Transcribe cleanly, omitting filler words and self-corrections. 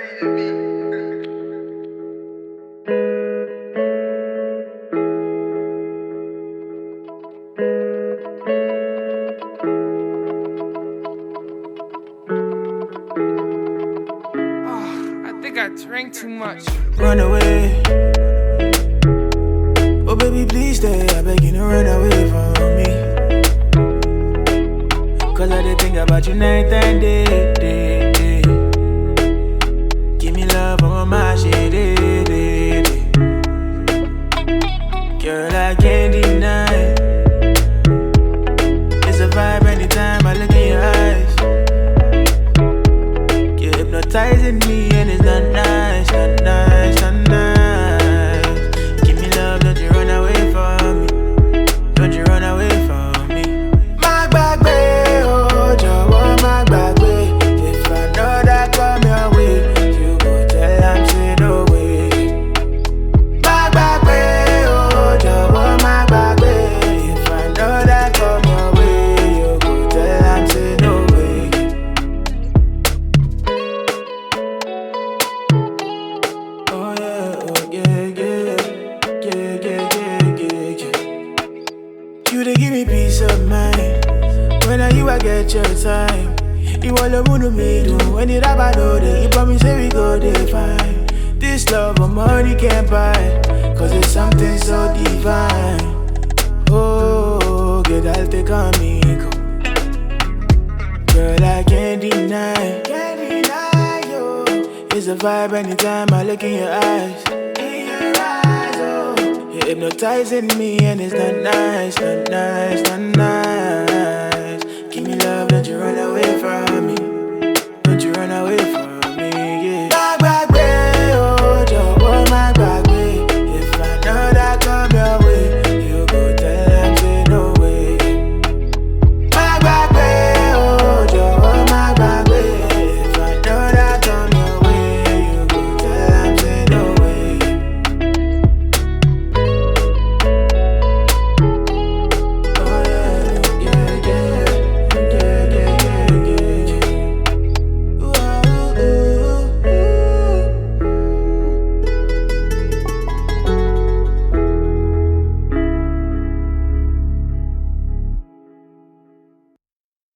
I think I drank too much. Run away. Oh baby, please stay. I beg you to run away from me. Cause I did think about you night and day, day, day. Give me love on my shit, day, day, day. Girl, I can't deny. It's a vibe anytime I look in your eyes. You're hypnotizing me and it's not nice, not nice, not nice. Give me love, don't you run away from me. Don't you run away from me. My back way, oh, Jawa, my back way. If I know that come your way, you go tell I'm say no way. My back way, oh, Jawa, my back way. If I know that come your way, you go tell I'm say no way. Oh yeah, yeah, yeah, yeah, yeah, yeah. You dey give me peace of mind. When are you I get your time? You all alone to me do. When you rap I know that you promise say we go dey fine. This love of money can't buy, cause it's something so divine. Oh, get I'll take on me, go. Girl, I can't deny, you. It's a vibe anytime I look in your eyes. Oh. You're hypnotizing me and it's not nice, not nice, not nice. Give me love, don't you run away from me. Don't you run away from me.